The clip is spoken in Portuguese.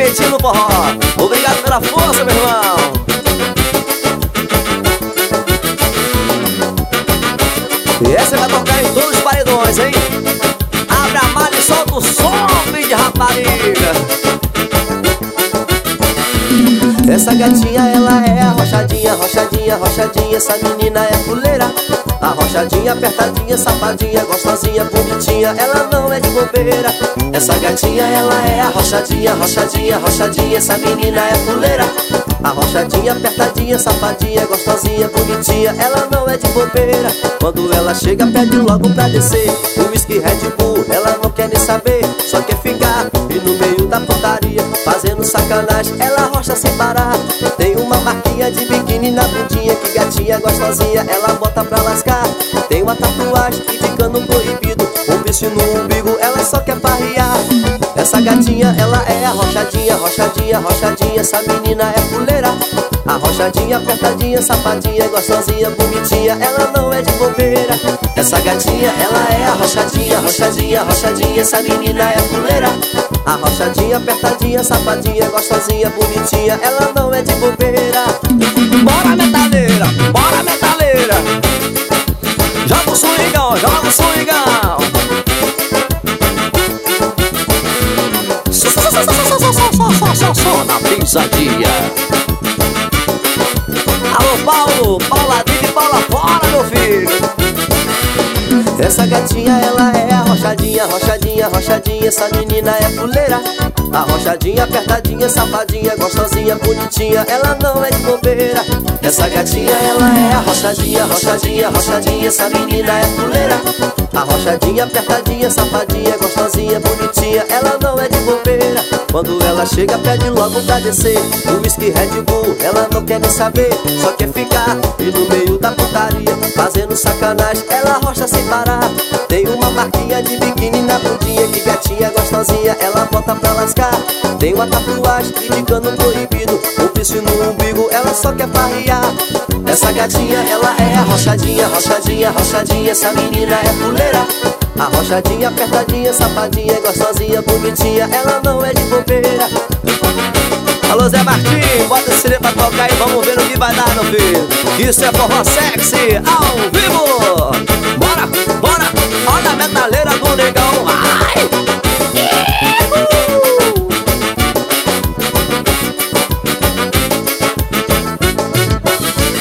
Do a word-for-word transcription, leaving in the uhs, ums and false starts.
direitinho no forró. Obrigado pela força, meu irmão. E essa vai tocar em todos os paredões, hein? Abre a malha e solta o som, filho de rapariga. Essa gatinha, ela é arrochadinha, arrochadinha, arrochadinha. Essa menina é fuleira. Arrochadinha, apertadinha, safadinha, gostosinha, bonitinha. Ela não é de bobeira. Essa gatinha, ela é arrochadinha, arrochadinha, arrochadinha. Essa menina é fuleira. Arrochadinha, apertadinha, safadinha, gostosinha, bonitinha. Ela não é de bobeira. Quando ela chega, pede logo pra descer. O whisky Red Bull, ela não quer nem saber. Só quer ficar e no meio da putaria, fazendo sacanagem, ela arrocha sem parar. Tem uma marquinha de biquíni na bundinha. Que gatinha gostosinha, ela bota pra lascar. Tem uma tatuagem indicando proibido. Um piercing no umbigo, ela só quer farrear. Essa gatinha, ela é arrochadinha, arrochadinha, arrochadinha. Essa menina é fuleira. Arrochadinha, apertadinha, safadinha, gostosinha, bonitinha. Ela não é de bobeira. Essa gatinha, ela é arrochadinha, arrochadinha, arrochadinha. Essa menina é fuleira. Arrochadinha, apertadinha, safadinha, gostosinha, bonitinha. Ela não é de bobeira. Bora, metaleira, bora, metaleira. Joga o swingão, joga o swingão. Só, só, só, só, só, só, só, só, só na pisadinha. Alô, Paulo, Paula dentro e Paula fora, meu filho. Essa gatinha, ela é arrochadinha, arrochadinha, arrochadinha. Essa menina é fuleira. Arrochadinha, apertadinha, safadinha, gostosinha, bonitinha. Ela não é de bobeira. Essa gatinha, ela é arrochadinha, arrochadinha, arrochadinha. Essa menina é fuleira. Arrochadinha, apertadinha, safadinha, gostosinha, bonitinha. Ela não é de bobeira. Quando ela chega, pede logo pra descer. O whisky Red Bull, ela não quer nem saber. Só quer ficar e no meio da putaria, fazendo sacanagem, ela arrocha sem parar. Tem uma marquinha de biquíni na bundinha. Que gatinha gostosinha, ela bota pra lascar. Tem uma tatuagem indicando proibido. Um piercing no umbigo, ela só quer farrear. Essa gatinha, ela é arrochadinha, arrochadinha, arrochadinha. Essa menina é fuleira. Arrochadinha, apertadinha, safadinha, gostosinha, bonitinha. Ela não é de bobeira. Alô, Zé Martim, bota esse CD pra tocar e vamos ver o que vai dar, meu filho. Isso é forró sexy, ao vivo.